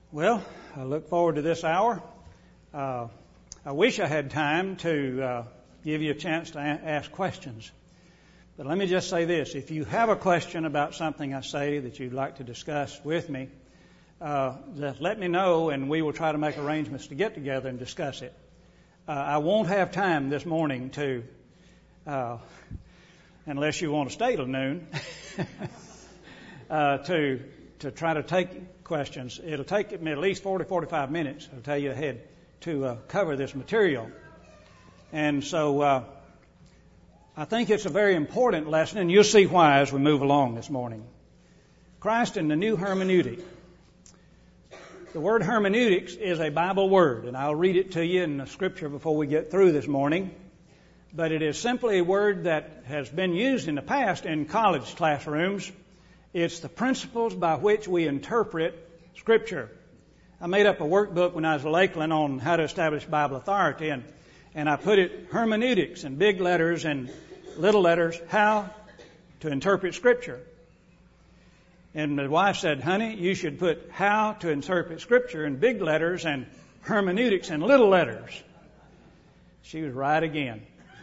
Well, I look forward to this hour. I wish I had time to give you a chance to ask questions. But let me just say this. If you have a question about something I say that you'd like to discuss with me, just let me know and we will try to make arrangements to get together and discuss it. I won't have time this morning to, unless you want to stay till noon, to try to take questions. It'll take me at least 45 minutes, I'll tell you ahead, to cover this material. And so I think it's a very important lesson, and you'll see why as we move along this morning. Christ and the new hermeneutic. The word hermeneutics is a Bible word, and I'll read it to you in the scripture before we get through this morning. But it is simply a word that has been used in the past in college classrooms. It's the principles by which we interpret Scripture. I made up a workbook when I was at Lakeland on how to establish Bible authority, and I put it hermeneutics in big letters and little letters, how to interpret Scripture. And my wife said, honey, you should put how to interpret Scripture in big letters and hermeneutics in little letters. She was right again.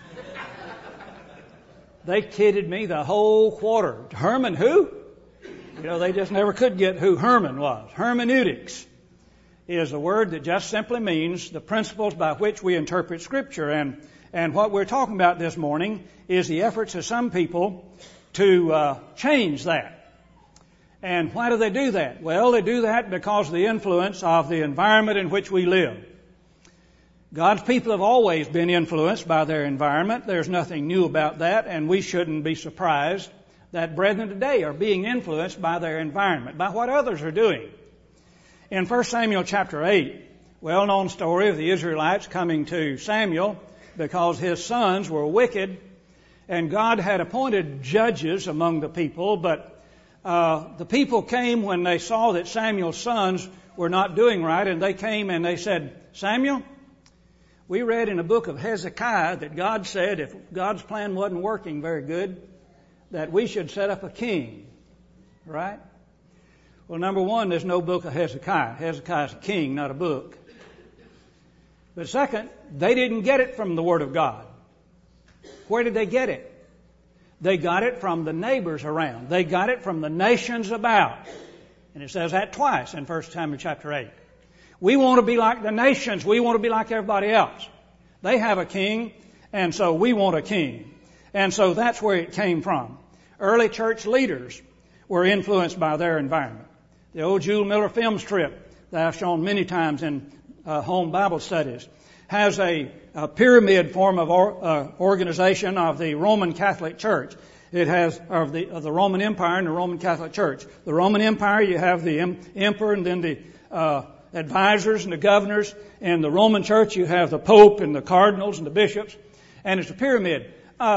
They kidded me the whole quarter. Herman who? You know, they just never could get who Herman was. Hermeneutics is a word that just simply means the principles by which we interpret Scripture. And what we're talking about this morning is the efforts of some people to change that. And why do they do that? Well, they do that because of the influence of the environment in which we live. God's people have always been influenced by their environment. There's nothing new about that, and we shouldn't be surprised that brethren today are being influenced by their environment, by what others are doing. In 1 Samuel chapter 8, well-known story of the Israelites coming to Samuel because his sons were wicked, and God had appointed judges among the people, but the people came when they saw that Samuel's sons were not doing right, and they came and they said, Samuel, we read in the book of Hezekiah that God said if God's plan wasn't working very good, that we should set up a king, right? Well, number one, there's no book of Hezekiah. Hezekiah's a king, not a book. But second, they didn't get it from the Word of God. Where did they get it? They got it from the neighbors around. They got it from the nations about. And it says that twice in 1 Samuel chapter 8. We want to be like the nations. We want to be like everybody else. They have a king, and so we want a king. And so that's where it came from. Early church leaders were influenced by their environment. The old Jule Miller film strip that I've shown many times in home Bible studies has a pyramid form of organization of the Roman Catholic Church. It has of the Roman Empire and the Roman Catholic Church. The Roman Empire, you have the emperor and then the advisors and the governors. In the Roman Church, you have the Pope and the cardinals and the bishops. And it's a pyramid.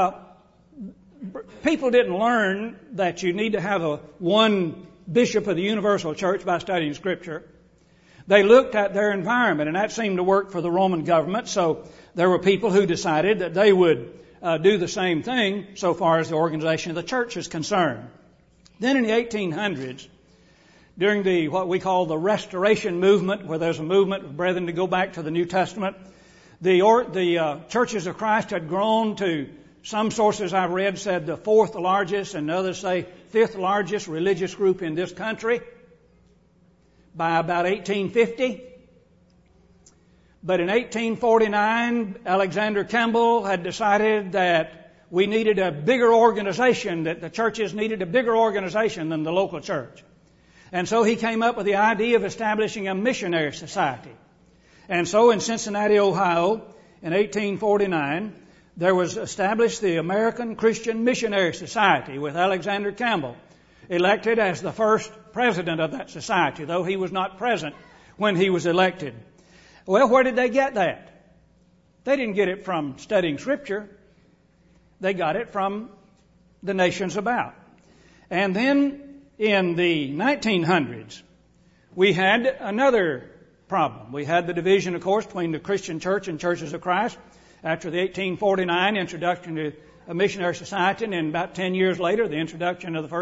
People didn't learn that you need to have one bishop of the universal church by studying Scripture. They looked at their environment, and that seemed to work for the Roman government. So there were people who decided that they would do the same thing so far as the organization of the church is concerned. Then in the 1800s, during what we call the Restoration movement, where there's a movement of brethren to go back to the New Testament, the churches of Christ had grown to, some sources I've read said the fourth largest, and others say fifth largest religious group in this country by about 1850. But in 1849, Alexander Campbell had decided that we needed a bigger organization, that the churches needed a bigger organization than the local church. And so he came up with the idea of establishing a missionary society. And so in Cincinnati, Ohio, in 1849, there was established the American Christian Missionary Society with Alexander Campbell elected as the first president of that society, though he was not present when he was elected. Well, where did they get that? They didn't get it from studying Scripture. They got it from the nations about. And then in the 1900s, we had another problem. We had the division, of course, between the Christian church and churches of Christ after the 1849 introduction to a missionary society, and then about 10 years later, the introduction of the first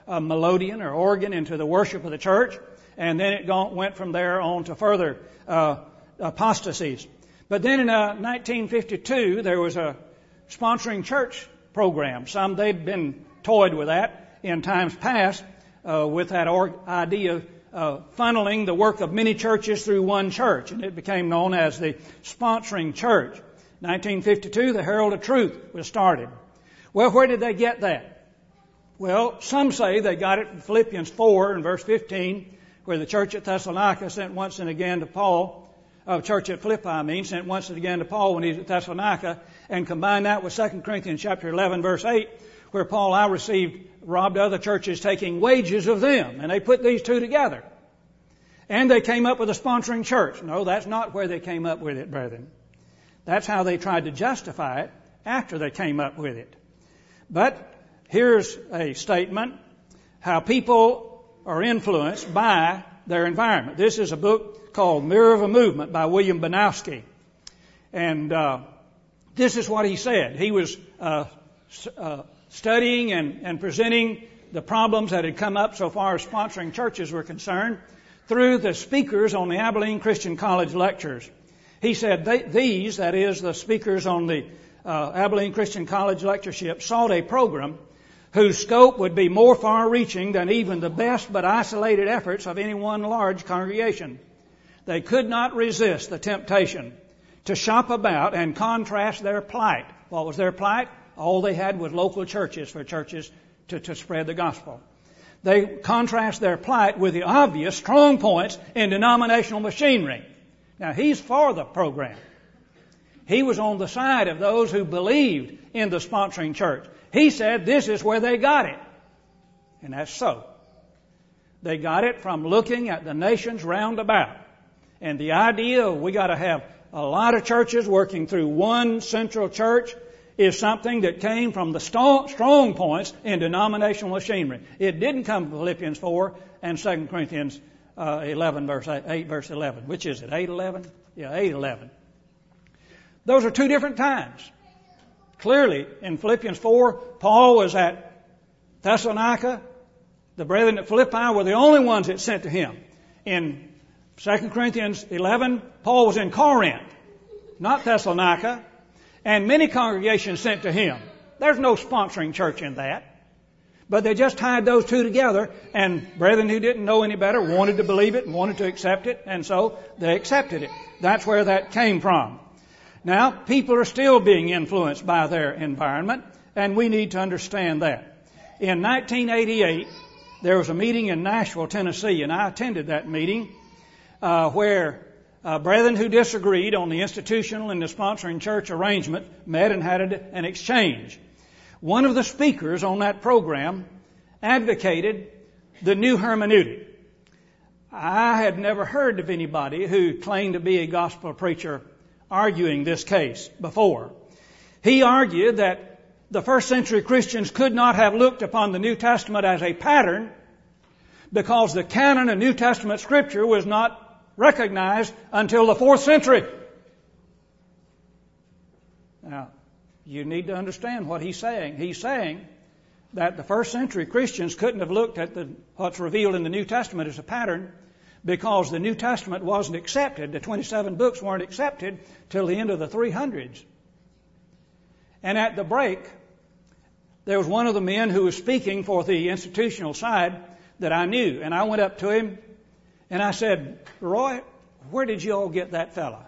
melodeon or organ into the worship of the church, and then it went from there on to further apostasies. But then in 1952, there was a sponsoring church program. They'd been toyed with that in times past, with that idea of funneling the work of many churches through one church, and it became known as the sponsoring church. 1952, the Herald of Truth was started. Well, where did they get that? Well, some say they got it from Philippians 4 and verse 15, where the church at Thessalonica sent once and again to Paul, church at Philippi, sent once and again to Paul when he was at Thessalonica, and combined that with 2 Corinthians chapter 11, verse 8, where Paul, robbed other churches taking wages of them. And they put these two together. And they came up with a sponsoring church. No, that's not where they came up with it, brethren. That's how they tried to justify it after they came up with it. But here's a statement, how people are influenced by their environment. This is a book called Mirror of a Movement by William Banowski. And this is what he said. He was studying and presenting the problems that had come up so far as sponsoring churches were concerned through the speakers on the Abilene Christian College lectures. He said these, that is, the speakers on the Abilene Christian College lectureship, sought a program whose scope would be more far-reaching than even the best but isolated efforts of any one large congregation. They could not resist the temptation to shop about and contrast their plight. What was their plight? All they had was local churches for churches to spread the gospel. They contrast their plight with the obvious strong points in denominational machinery. Now, he's for the program. He was on the side of those who believed in the sponsoring church. He said this is where they got it. And that's so. They got it from looking at the nations round about. And the idea of we got to have a lot of churches working through one central church is something that came from the strong points in denominational machinery. It didn't come from Philippians 4 and 2 Corinthians 11, verse 8, verse 11. Which is it? 8:11? Yeah, 8:11. Those are two different times. Clearly, in Philippians 4, Paul was at Thessalonica. The brethren at Philippi were the only ones that sent to him. In 2 Corinthians 11, Paul was in Corinth, not Thessalonica. And many congregations sent to him. There's no sponsoring church in that. But they just tied those two together, and brethren who didn't know any better wanted to believe it and wanted to accept it, and so they accepted it. That's where that came from. Now, people are still being influenced by their environment, and we need to understand that. In 1988, there was a meeting in Nashville, Tennessee, and I attended that meeting where brethren who disagreed on the institutional and the sponsoring church arrangement met and had an exchange. One of the speakers on that program advocated the new hermeneutic. I had never heard of anybody who claimed to be a gospel preacher arguing this case before. He argued that the first century Christians could not have looked upon the New Testament as a pattern because the canon of New Testament Scripture was not recognized until the 4th century. Now, you need to understand what he's saying. He's saying that the first century Christians couldn't have looked at what's revealed in the New Testament as a pattern because the New Testament wasn't accepted. The 27 books weren't accepted till the end of the 300s. And at the break, there was one of the men who was speaking for the institutional side that I knew. And I went up to him and I said, Roy, where did you all get that fella?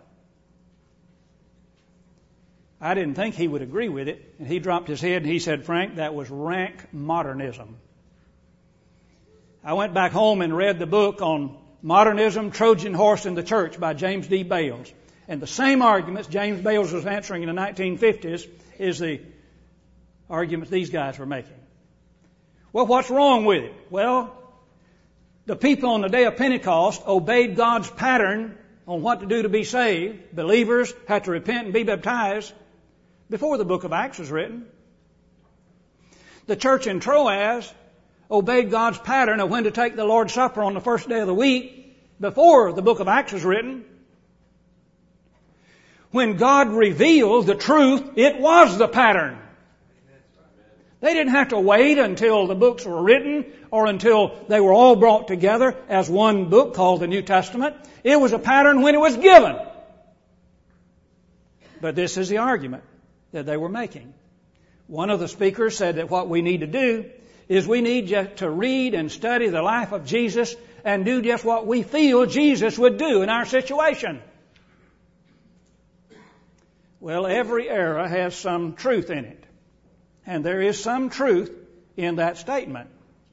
I didn't think he would agree with it. And he dropped his head and he said, Frank, that was rank modernism. I went back home and read the book on Modernism, Trojan Horse in the Church by James D. Bales. And the same arguments James Bales was answering in the 1950s is the arguments these guys were making. Well, what's wrong with it? Well, the people on the day of Pentecost obeyed God's pattern on what to do to be saved. Believers had to repent and be baptized before the book of Acts was written. The church in Troas obeyed God's pattern of when to take the Lord's Supper on the first day of the week before the book of Acts was written. When God revealed the truth, it was the pattern. They didn't have to wait until the books were written or until they were all brought together as one book called the New Testament. It was a pattern when it was given. But this is the argument that they were making. One of the speakers said that what we need to do is we need just to read and study the life of Jesus and do just what we feel Jesus would do in our situation. Well, every era has some truth in it. And there is some truth in that statement.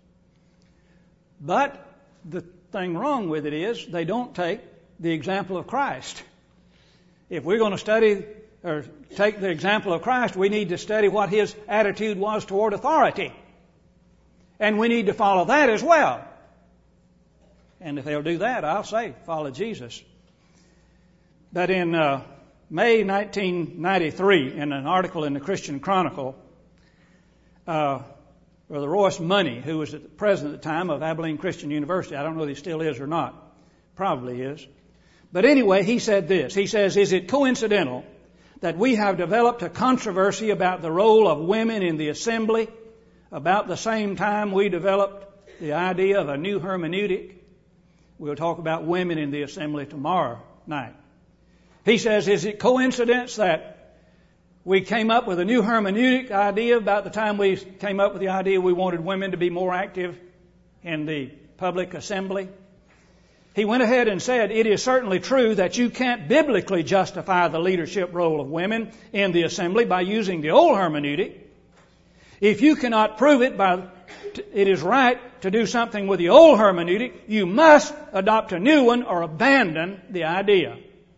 But the thing wrong with it is they don't take the example of Christ. If we're going to study or take the example of Christ, we need to study what His attitude was toward authority. And we need to follow that as well. And if they'll do that, I'll say, follow Jesus. But in May 1993, in an article in the Christian Chronicle, Brother Royce Money, who was the president at the time of Abilene Christian University, I don't know if he still is or not, probably is. But anyway, he said this. He says, is it coincidental that we have developed a controversy about the role of women in the assembly about the same time we developed the idea of a new hermeneutic? We'll talk about women in the assembly tomorrow night. He says, is it coincidence that we came up with a new hermeneutic idea about the time we came up with the idea we wanted women to be more active in the public assembly? He went ahead and said, it is certainly true that you can't biblically justify the leadership role of women in the assembly by using the old hermeneutic. If you cannot prove it it is right to do something with the old hermeneutic, you must adopt a new one or abandon the idea.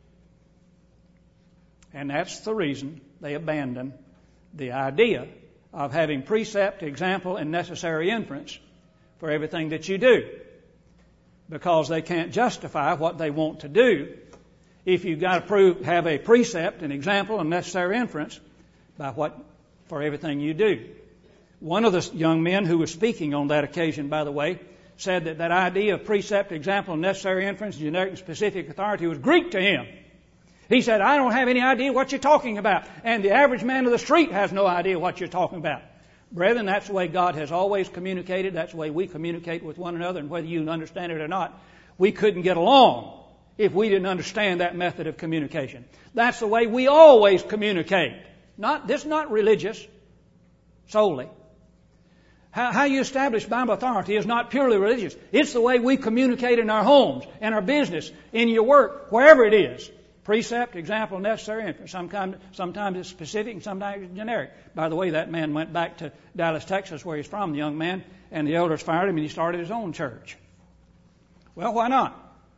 And that's the reason they abandon the idea of having precept, example, and necessary inference for everything that you do. Because they can't justify what they want to do if you've got to have a precept, an example, and necessary inference for everything you do. One of the young men who was speaking on that occasion, by the way, said that idea of precept, example, and necessary inference, generic and specific authority was Greek to him. He said, I don't have any idea what you're talking about. And the average man of the street has no idea what you're talking about. Brethren, that's the way God has always communicated. That's the way we communicate with one another. And whether you understand it or not, we couldn't get along if we didn't understand that method of communication. That's the way we always communicate. This is not religious solely. How you establish Bible authority is not purely religious. It's the way we communicate in our homes, in our business, in your work, wherever it is. Precept, example, necessary inference. Sometimes it's specific and sometimes it's generic. By the way, that man went back to Dallas, Texas, where he's from, the young man, and the elders fired him and he started his own church. Well, why not?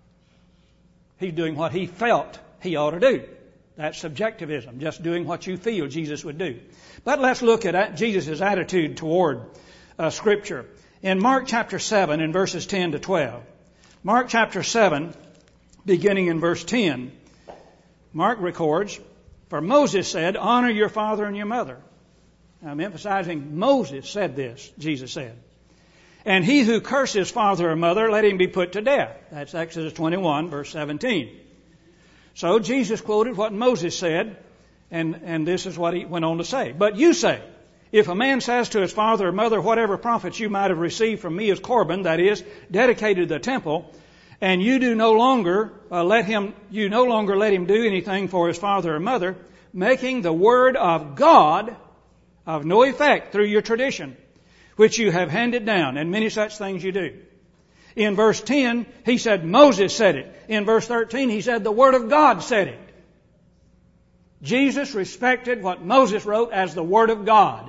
He's doing what he felt he ought to do. That's subjectivism, just doing what you feel Jesus would do. But let's look at Jesus' attitude toward Scripture. In Mark chapter 7, in verses 10 to 12. Mark chapter 7, beginning in verse 10. Mark records, for Moses said, honor your father and your mother. I'm emphasizing Moses said this, Jesus said. And he who curses father or mother, let him be put to death. That's Exodus 21, verse 17. So Jesus quoted what Moses said, and this is what he went on to say. But you say, if a man says to his father or mother, whatever profits you might have received from me as Corban, that is, dedicated to the temple, and you no longer let him do anything for his father or mother, making the word of God of no effect through your tradition, which you have handed down, and many such things you do. In verse 10, he said Moses said it. In verse 13, he said the word of God said it. Jesus respected what Moses wrote as the word of God.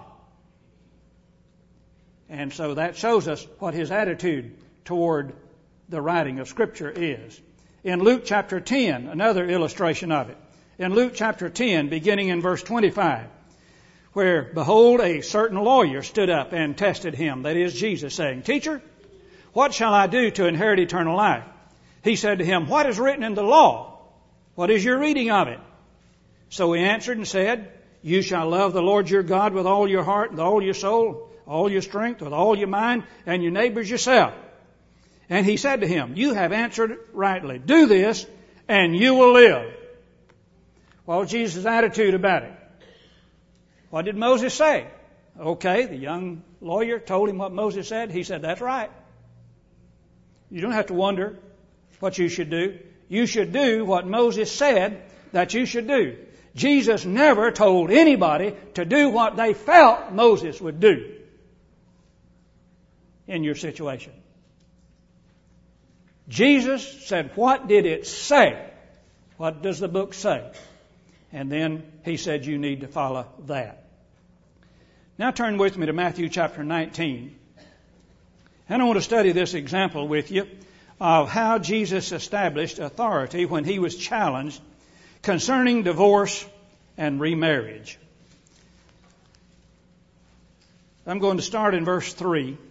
And so that shows us what his attitude toward the writing of Scripture is. In Luke chapter 10, another illustration of it. In Luke chapter 10, beginning in verse 25, where, behold, a certain lawyer stood up and tested him, that is Jesus, saying, Teacher, what shall I do to inherit eternal life? He said to him, What is written in the law? What is your reading of it? So he answered and said, You shall love the Lord your God with all your heart, with all your soul, all your strength, with all your mind, and your neighbors yourself. And he said to him, You have answered rightly. Do this, and you will live. What was Jesus' attitude about it? What did Moses say? Okay, the young lawyer told him what Moses said. He said, that's right. You don't have to wonder what you should do. You should do what Moses said that you should do. Jesus never told anybody to do what they felt Moses would do in your situation. Jesus said, what did it say? What does the book say? And then he said, you need to follow that. Now turn with me to Matthew chapter 19. And I want to study this example with you of how Jesus established authority when he was challenged concerning divorce and remarriage. I'm going to start in verse 3. It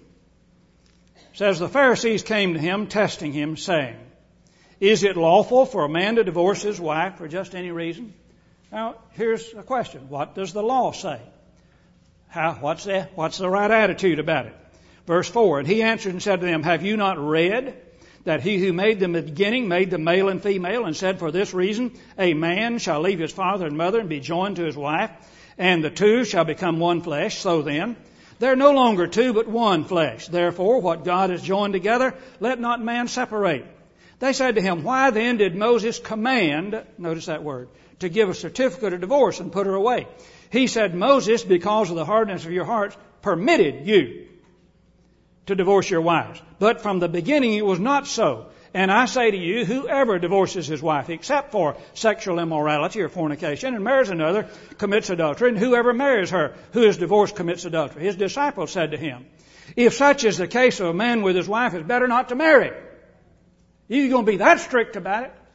says, the Pharisees came to him, testing him, saying, is it lawful for a man to divorce his wife for just any reason? Now, here's a question. What does the law say? What's the right attitude about it? Verse 4, and he answered and said to them, have you not read that he who made them at the beginning made them male and female, and said, for this reason a man shall leave his father and mother and be joined to his wife, and the two shall become one flesh. So then, they're no longer two but one flesh. Therefore, what God has joined together, let not man separate. They said to him, why then did Moses command, notice that word, to give a certificate of divorce and put her away? He said, Moses, because of the hardness of your hearts, permitted you to divorce your wives. But from the beginning it was not so. And I say to you, whoever divorces his wife, except for sexual immorality or fornication, and marries another, commits adultery, and whoever marries her who is divorced commits adultery. His disciples said to him, if such is the case of a man with his wife, it's better not to marry. You're going to be that strict about it.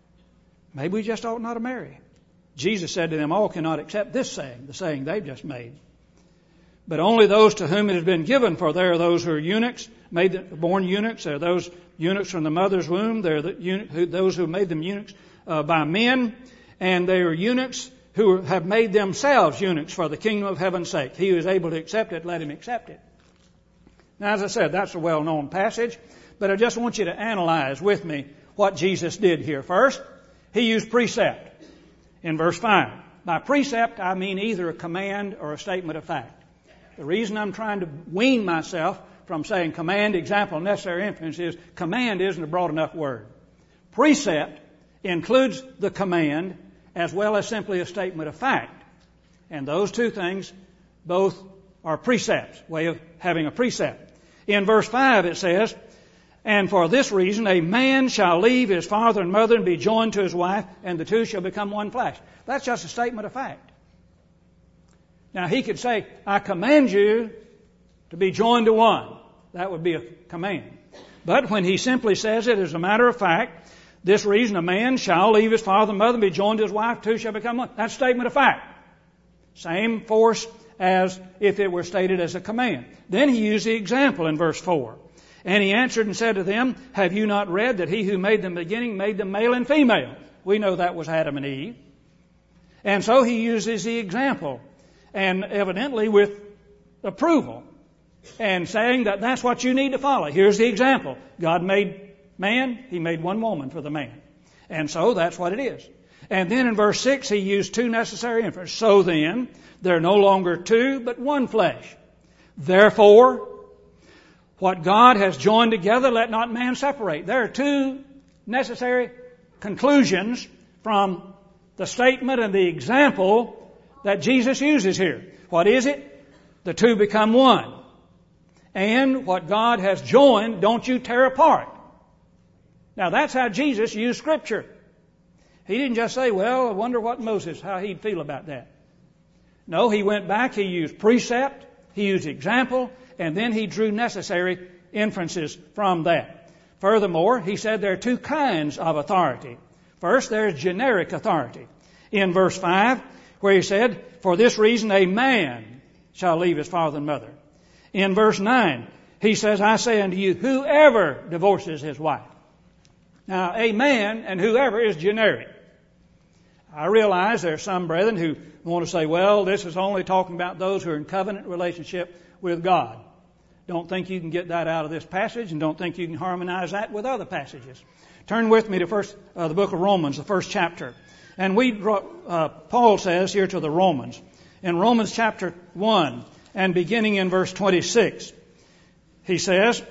Maybe we just ought not to marry. Jesus said to them, all cannot accept this saying, the saying they've just made. But only those to whom it has been given, for there are those who are eunuchs, born eunuchs. There are those eunuchs from the mother's womb. There are those who made them eunuchs by men. And they are eunuchs who have made themselves eunuchs for the kingdom of heaven's sake. He who is able to accept it, let him accept it. Now, as I said, that's a well-known passage. But I just want you to analyze with me what Jesus did here. First, he used precept in verse 5. By precept, I mean either a command or a statement of fact. The reason I'm trying to wean myself from saying command, example, necessary inference is command isn't a broad enough word. Precept includes the command as well as simply a statement of fact. And those two things both are precepts, way of having a precept. In verse 5 it says, and for this reason a man shall leave his father and mother and be joined to his wife, and the two shall become one flesh. That's just a statement of fact. Now he could say, I command you to be joined to one. That would be a command. But when he simply says it as a matter of fact, this reason a man shall leave his father and mother and be joined to his wife, two shall become one. That's a statement of fact. Same force as if it were stated as a command. Then he used the example in verse 4. And he answered and said to them, have you not read that he who made them beginning made them male and female? We know that was Adam and Eve. And so he uses the example, and evidently with approval, and saying that that's what you need to follow. Here's the example. God made man, he made one woman for the man. And so that's what it is. And then in verse 6 he used two necessary inferences. So then, they're no longer two, but one flesh. Therefore, what God has joined together, let not man separate. There are two necessary conclusions from the statement and the example that Jesus uses here. What is it? The two become one. And what God has joined, don't you tear apart. Now that's how Jesus used Scripture. He didn't just say, well, I wonder what Moses, how he'd feel about that. No, he went back, he used precept, he used example, and then he drew necessary inferences from that. Furthermore, he said there are two kinds of authority. First, there's generic authority. In verse 5, where he said, for this reason a man shall leave his father and mother. In verse 9, he says, I say unto you, whoever divorces his wife. Now, a man and whoever is generic. I realize there are some brethren who want to say, well, this is only talking about those who are in covenant relationship with God. Don't think you can get that out of this passage, and don't think you can harmonize that with other passages. Turn with me to the book of Romans, the first chapter. And Paul says here to the Romans, in Romans chapter 1 and beginning in verse 26. He says,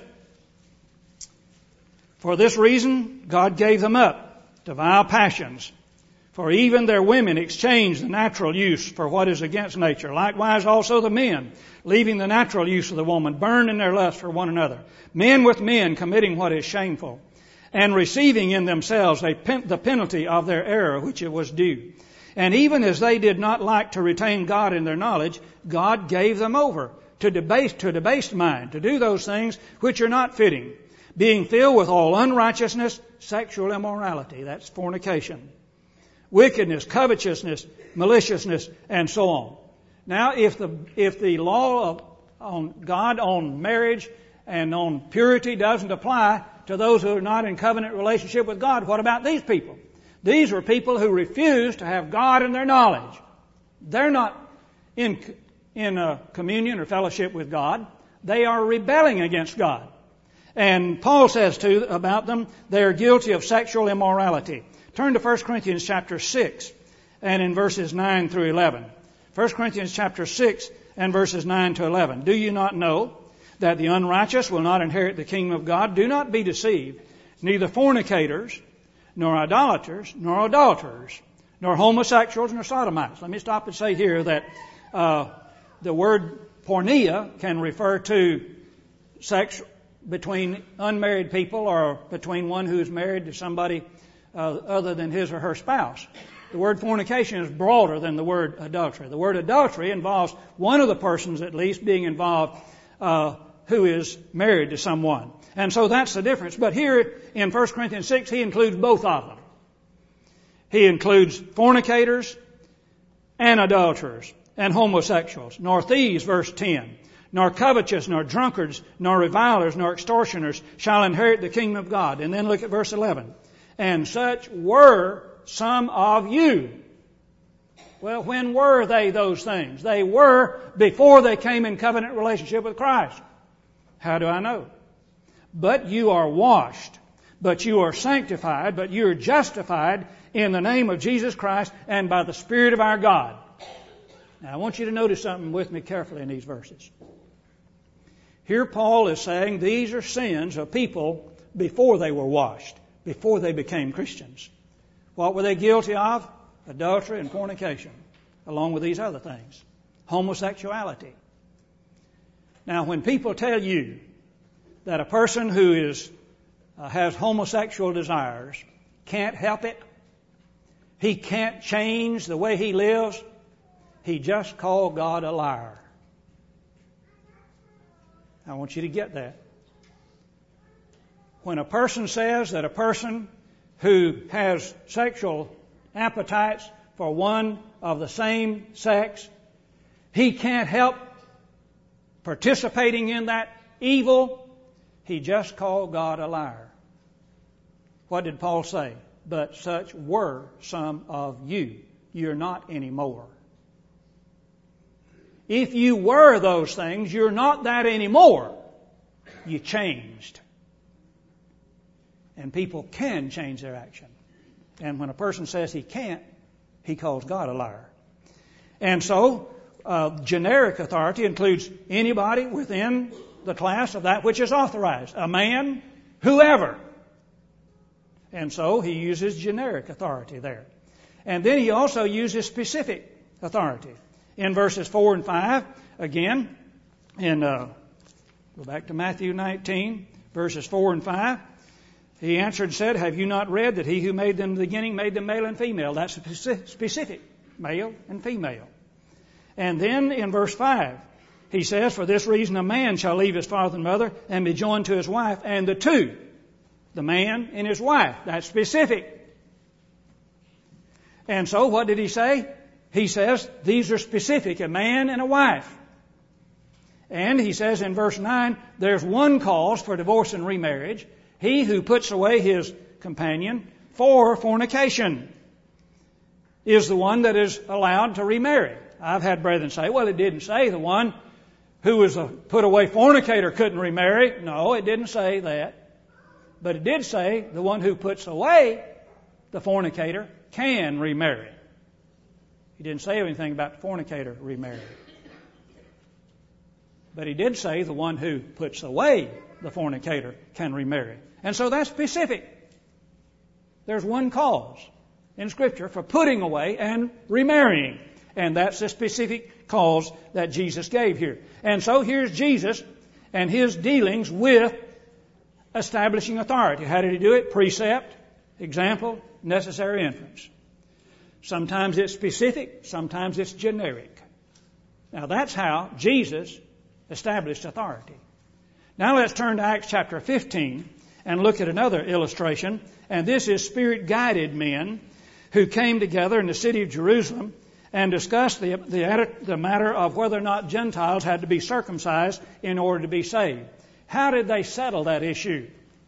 "For this reason God gave them up to vile passions. For even their women exchanged the natural use for what is against nature. Likewise also the men, leaving the natural use of the woman, burned in their lust for one another. Men with men committing what is shameful, and receiving in themselves the penalty of their error which it was due. And even as they did not like to retain God in their knowledge, God gave them over to debased mind, to do those things which are not fitting, being filled with all unrighteousness, sexual immorality," that's fornication, "wickedness, covetousness, maliciousness, and so on." Now, if the law on God on marriage and on purity doesn't apply to those who are not in covenant relationship with God, what about these people? These were people who refused to have God in their knowledge. They're not in communion or fellowship with God. They are rebelling against God. And Paul says about them, they are guilty of sexual immorality. Turn to 1 Corinthians chapter 6 and in verses 9 through 11. 1 Corinthians chapter 6 and verses 9 to 11. "Do you not know that the unrighteous will not inherit the kingdom of God? Do not be deceived. Neither fornicators, nor idolaters, nor adulterers, nor homosexuals, nor sodomites." Let me stop and say here that the word porneia can refer to sex between unmarried people or between one who is married to somebody other than his or her spouse. The word fornication is broader than the word adultery. The word adultery involves one of the persons at least being involved who is married to someone. And so that's the difference. But here in 1 Corinthians 6, he includes both of them. He includes fornicators and adulterers and homosexuals, nor thieves, verse 10, nor covetous, nor drunkards, nor revilers, nor extortioners shall inherit the kingdom of God. And then look at verse 11. "And such were some of you." Well, when were they those things? They were before they came in covenant relationship with Christ. How do I know? "But you are washed, but you are sanctified, but you are justified in the name of Jesus Christ and by the Spirit of our God." Now I want you to notice something with me carefully in these verses. Here Paul is saying these are sins of people before they were washed, before they became Christians. What were they guilty of? Adultery and fornication, along with these other things. Homosexuality. Now, when people tell you that a person who has homosexual desires can't help it, he can't change the way he lives, he just called God a liar. I want you to get that. When a person says that a person who has sexual appetites for one of the same sex, he can't help participating in that evil, he just called God a liar. What did Paul say? "But such were some of you. You're not anymore." If you were those things, you're not that anymore. You changed. And people can change their action. And when a person says he can't, he calls God a liar. And so, generic authority includes anybody within the class of that which is authorized. A man, whoever. And so he uses generic authority there. And then he also uses specific authority. In verses 4 and 5, again, go back to Matthew 19, verses 4 and 5. He answered and said, "Have you not read that he who made them in the beginning made them male and female?" That's specific, male and female. And then in verse 5, he says, "For this reason a man shall leave his father and mother and be joined to his wife, and the two," the man and his wife, that's specific. And so what did he say? He says these are specific, a man and a wife. And he says in verse 9, there's one cause for divorce and remarriage. He who puts away his companion for fornication is the one that is allowed to remarry. I've had brethren say, well, it didn't say the one who was a put away fornicator couldn't remarry. No, it didn't say that. But it did say the one who puts away the fornicator can remarry. He didn't say anything about the fornicator remarrying. But he did say the one who puts away the fornicator can remarry. And so that's specific. There's one cause in Scripture for putting away and remarrying. And that's the specific cause that Jesus gave here. And so here's Jesus and his dealings with establishing authority. How did he do it? Precept, example, necessary inference. Sometimes it's specific, sometimes it's generic. Now that's how Jesus established authority. Now let's turn to Acts chapter 15 and look at another illustration. And this is Spirit-guided men who came together in the city of Jerusalem and discussed the matter of whether or not Gentiles had to be circumcised in order to be saved. How did they settle that issue?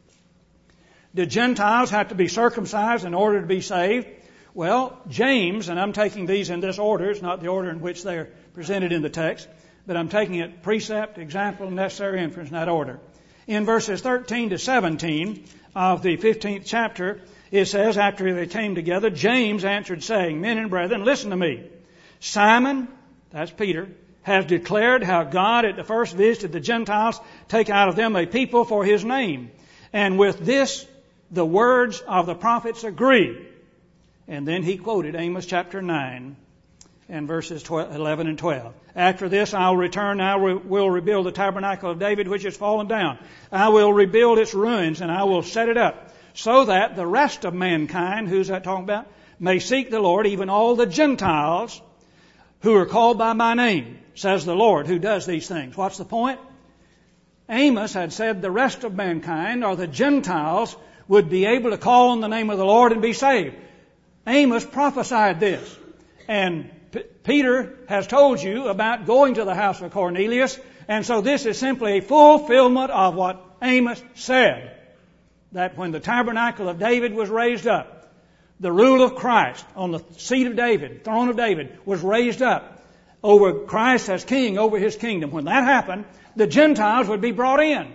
Did Gentiles have to be circumcised in order to be saved? Well, James, and I'm taking these in this order, it's not the order in which they're presented in the text, but I'm taking it precept, example, necessary inference in that order. In verses 13 to 17 of the 15th chapter, it says, after they came together, James answered, saying, Men and brethren, listen to me. Simon, that's Peter, has declared how God at the first visited the Gentiles, take out of them a people for his name. And with this, the words of the prophets agree. And then he quoted Amos chapter 9 and verses 11 and 12. After this I'll return, I will rebuild the tabernacle of David which is fallen down. I will rebuild its ruins and I will set it up, so that the rest of mankind, who's that talking about, may seek the Lord, even all the Gentiles who are called by my name, says the Lord, who does these things. What's the point? Amos had said the rest of mankind, or the Gentiles, would be able to call on the name of the Lord and be saved. Amos prophesied this. And Peter has told you about going to the house of Cornelius. And so this is simply a fulfillment of what Amos said. That when the tabernacle of David was raised up, the rule of Christ on the seat of David, throne of David, was raised up over Christ as king over his kingdom. When that happened, the Gentiles would be brought in.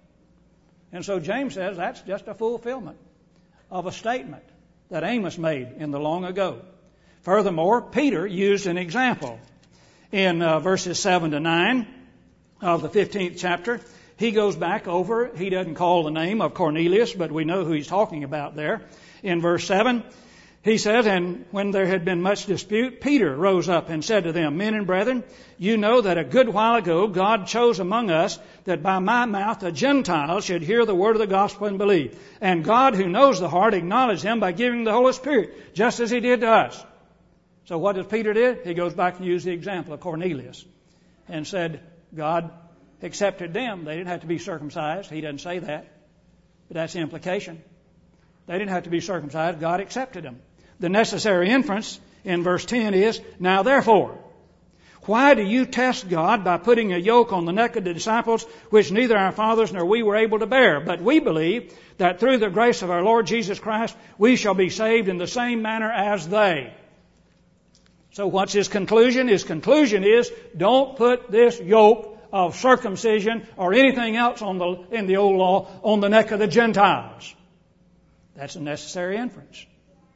And so James says that's just a fulfillment of a statement that Amos made in the long ago. Furthermore, Peter used an example in verses 7 to 9 of the 15th chapter. He goes back over, he doesn't call the name of Cornelius, but we know who he's talking about there. In verse 7, he says, And when there had been much dispute, Peter rose up and said to them, Men and brethren, you know that a good while ago God chose among us that by my mouth the Gentiles should hear the word of the gospel and believe. And God, who knows the heart, acknowledged them by giving the Holy Spirit, just as he did to us. So what does Peter do? He goes back and used the example of Cornelius and said God accepted them. They didn't have to be circumcised. He doesn't say that, but that's the implication. They didn't have to be circumcised. God accepted them. The necessary inference in verse 10 is, Now therefore, why do you test God by putting a yoke on the neck of the disciples, which neither our fathers nor we were able to bear? But we believe that through the grace of our Lord Jesus Christ, we shall be saved in the same manner as they. So what's his conclusion? His conclusion is, don't put this yoke of circumcision or anything else in the old law on the neck of the Gentiles. That's a necessary inference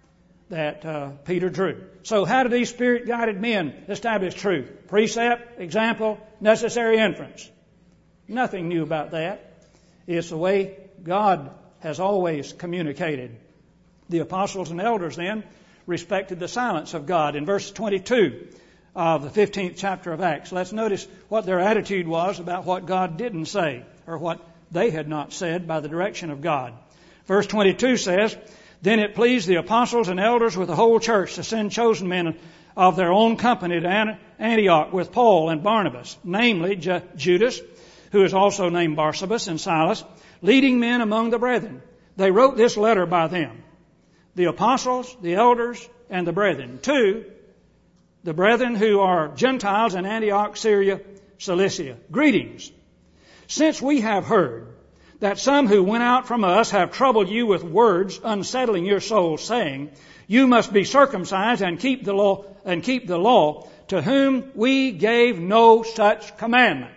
that Peter drew. So how do these Spirit-guided men establish truth? Precept, example, necessary inference. Nothing new about that. It's the way God has always communicated. The apostles and elders then respected the silence of God. In verse 22 of the 15th chapter of Acts, let's notice what their attitude was about what God didn't say, or what they had not said by the direction of God. Verse 22 says, Then it pleased the apostles and elders with the whole church to send chosen men of their own company to Antioch with Paul and Barnabas, namely Judas, who is also named Barsabas, and Silas, leading men among the brethren. They wrote this letter by them, the apostles, the elders, and the brethren, to the brethren who are Gentiles in Antioch, Syria, Cilicia. Greetings. Since we have heard that some who went out from us have troubled you with words, unsettling your souls, saying, You must be circumcised and keep the law, to whom we gave no such commandment.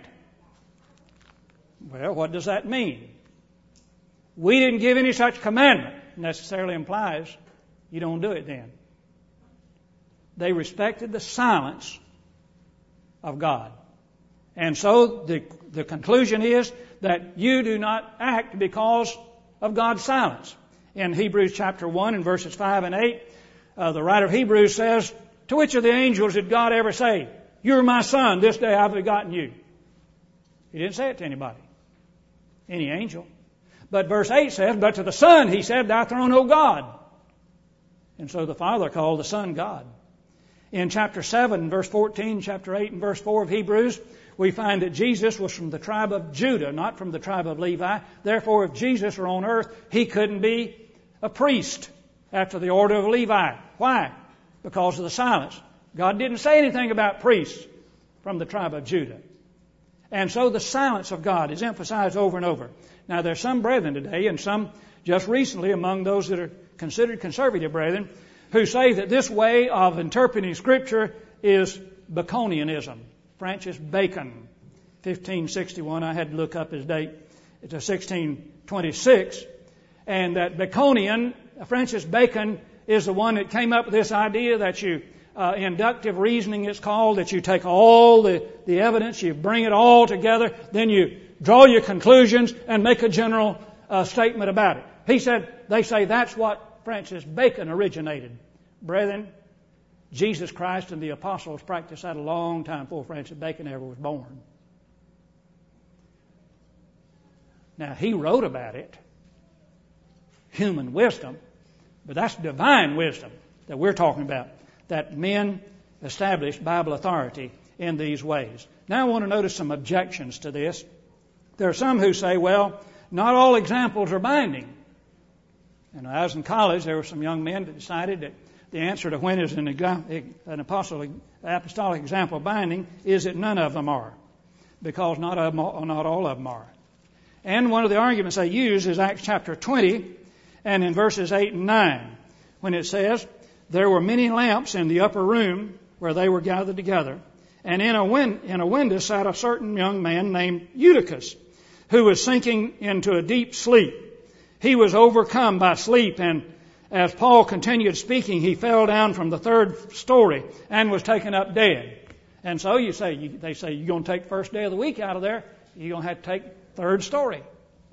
Well, what does that mean? We didn't give any such commandment. Necessarily implies you don't do it then. They respected the silence of God. And so the conclusion is that you do not act because of God's silence. In Hebrews chapter 1 and verses 5 and 8, the writer of Hebrews says, to which of the angels did God ever say, you're my son, this day I've begotten you? He didn't say it to anybody, any angel. But verse 8 says, but to the Son he said, thy throne, O God. And so the Father called the Son God. In chapter 7, verse 14, chapter 8 and verse 4 of Hebrews, we find that Jesus was from the tribe of Judah, not from the tribe of Levi. Therefore, if Jesus were on earth, he couldn't be a priest after the order of Levi. Why? Because of the silence. God didn't say anything about priests from the tribe of Judah. And so the silence of God is emphasized over and over. Now, there's some brethren today, and some just recently among those that are considered conservative brethren, who say that this way of interpreting Scripture is Baconianism. Francis Bacon, 1561. I had to look up his date. It's 1626. And that Baconian, Francis Bacon, is the one that came up with this idea that you, inductive reasoning it's called, that you take all the evidence, you bring it all together, then you draw your conclusions and make a general statement about it. They say that's what Francis Bacon originated. Brethren, Jesus Christ and the apostles practiced that a long time before Francis Bacon ever was born. Now, he wrote about it, human wisdom, but that's divine wisdom that we're talking about, that men established Bible authority in these ways. Now I want to notice some objections to this. There are some who say, well, not all examples are binding. And when I was in college, there were some young men that decided that the answer to when is an apostolic example binding is that none of them are, because not all of them are. And one of the arguments they use is Acts chapter 20, and in verses 8 and 9, when it says, there were many lamps in the upper room where they were gathered together, and in a window sat a certain young man named Eutychus, who was sinking into a deep sleep. He was overcome by sleep, and as Paul continued speaking, he fell down from the third story and was taken up dead. And so they say, you're going to take first day of the week out of there, you're going to have to take third story.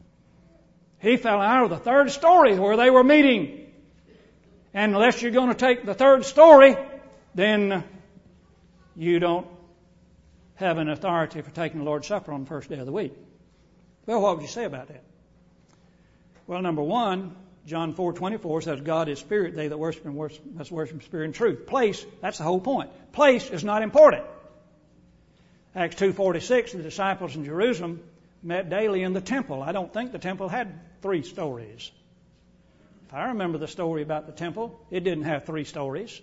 He fell out of the third story where they were meeting. And unless you're going to take the third story, then you don't have an authority for taking the Lord's Supper on the first day of the week. Well, what would you say about that? Well, number one, John 4:24 says, God is spirit, they that worship him must worship in spirit and truth. Place, that's the whole point. Place is not important. Acts 2:46, the disciples in Jerusalem met daily in the temple. I don't think the temple had 3 stories. If I remember the story about the temple, it didn't have 3 stories.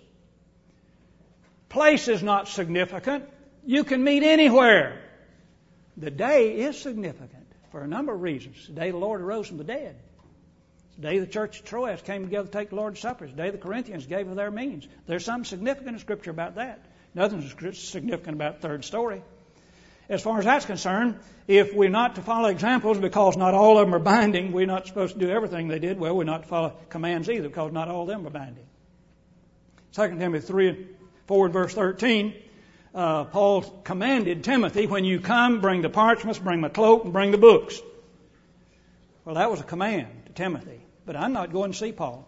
Place is not significant. You can meet anywhere. The day is significant for a number of reasons. The day the Lord arose from the dead. The day the church of Troas came together to take the Lord's Supper. The day the Corinthians gave of their means. There's something significant in Scripture about that. Nothing significant about the third story. As far as that's concerned, if we're not to follow examples because not all of them are binding, we're not supposed to do everything they did. Well, we're not to follow commands either because not all of them are binding. 2 Timothy 3:4 and verse 13, Paul commanded Timothy, when you come, bring the parchments, bring my cloak, and bring the books. Well, that was a command to Timothy. But I'm not going to see Paul.